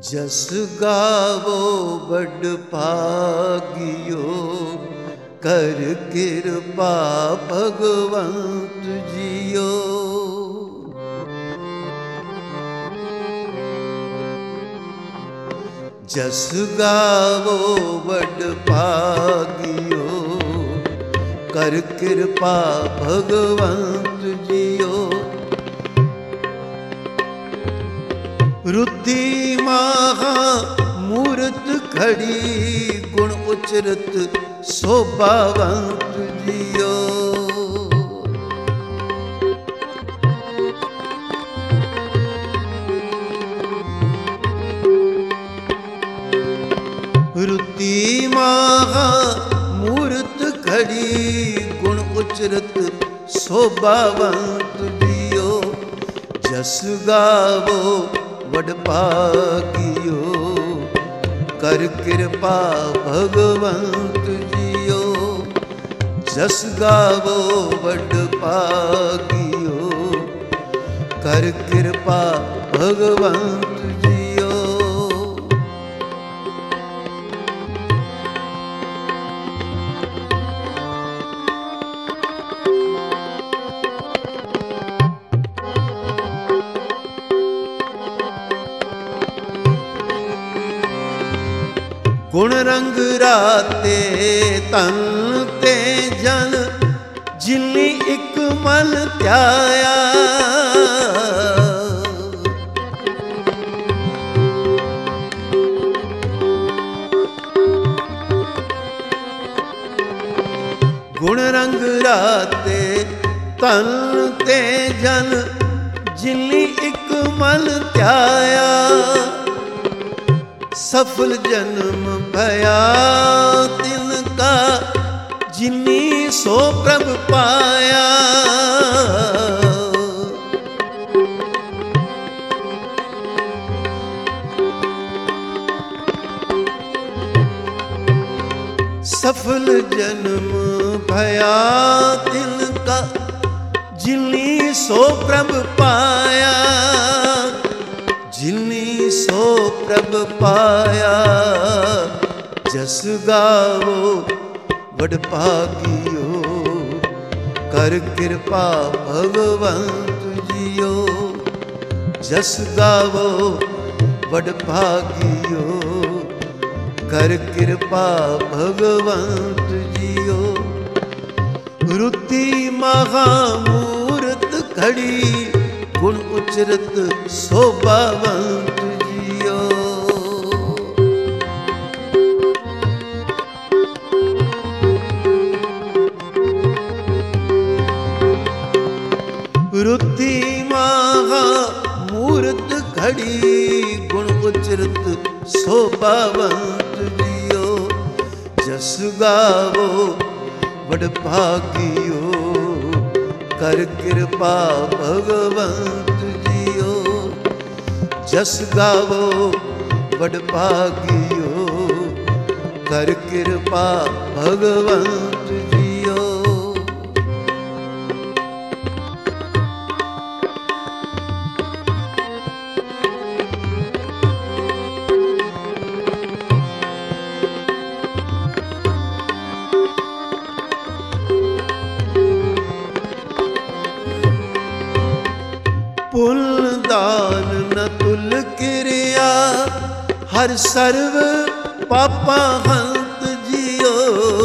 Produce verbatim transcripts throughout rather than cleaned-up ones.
जस गावो बड़ भागियो, कर कृपा भगवंत जियो। जस गावो बड़ भागियो, कर कृपा भगवंत जियो। रुद्धि महा मूरत खड़ी, गुण उचरत शोभावंत जियो। रुद्धि महा मूरत खड़ी, गुण उचरत शोभावंत जियो। जस गावो बड़ भागियो, कर कृपा भगवंत जियो। जस गावो बड़ भागियो, कर कृपा भगवंत जियो। गुण रंग राते तन ते जन, जिनी एक मन त्याया। गुण रंग राते तन ते जन, जिनी एक मन त्याया। सफल जन्म भया तिनका, जिनी सो प्रभ पाया। सफल जन्म भया तिनका, जिनी सो प्रभ पाया। जिनी सो प्रभ पाया, जस गावो बड़ भागियो, कर कृपा भगवंत जियो। जस गावो बड़ भागियो, कर कृपा भगवंत जियो। रुद्धि महा मूरत खड़ी, गुण उचरत शोभावंत जियो। रुद्धि महा मूरत खड़ी, गुण उचरत शोभावंत जियो। जस गावो बड़ भागियो, कर कृपा भगवंत जियो। जस गावो बड़ भागियो, कर कृपा भगवंत जियो। पुल दान न तुल क्रिया, हर सर्व पापा हंत जियो।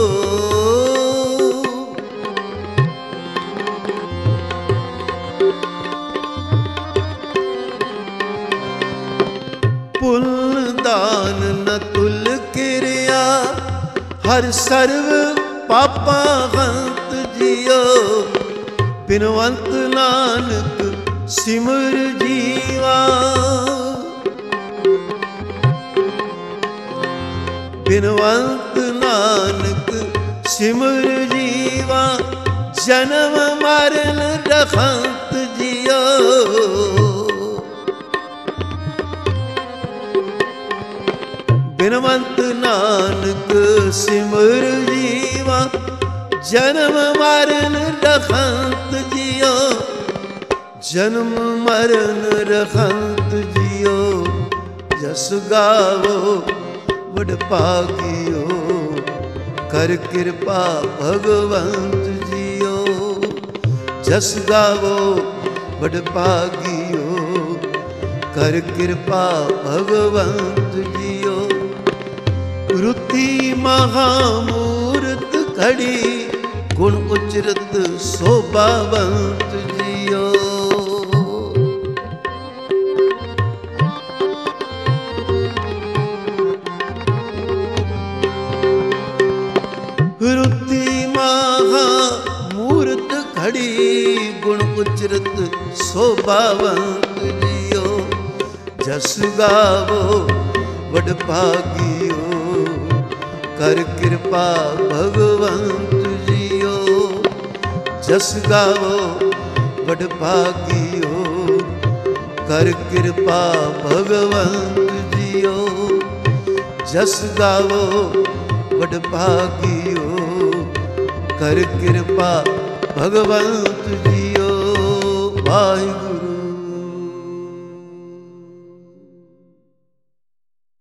पुल दान न तुल क्रिया, हर सर्व पापा हंत जियो। बिनवंत नानक सिमर जीवा, बिनवंत नानक सिमर जीवा। जन्म मरण रखंत जियो। बिनवंत नानक सिमर जीवा, जन्म मरण रखंत जियो। जन्म मरण रखंत जियो, जस गावो वड भागियो, कर कृपा भगवंत जियो। जस गावो वड भागियो, कर कृपा भगवंत जियो। रुति महामूर्त खड़ी, गुण उचरत शोभावंत जियो। रुति महामूर्त खड़ी, गुण उचरत शोभावंत जियो। जस गावो वड भागियो, कर कृपा भगवंत जियो। जस गावो वड भागियो, कर कृपा भगवंत जियो। जस गावो वड भागियो, कर कृपा भगवंत जियो। वाहिगुरू।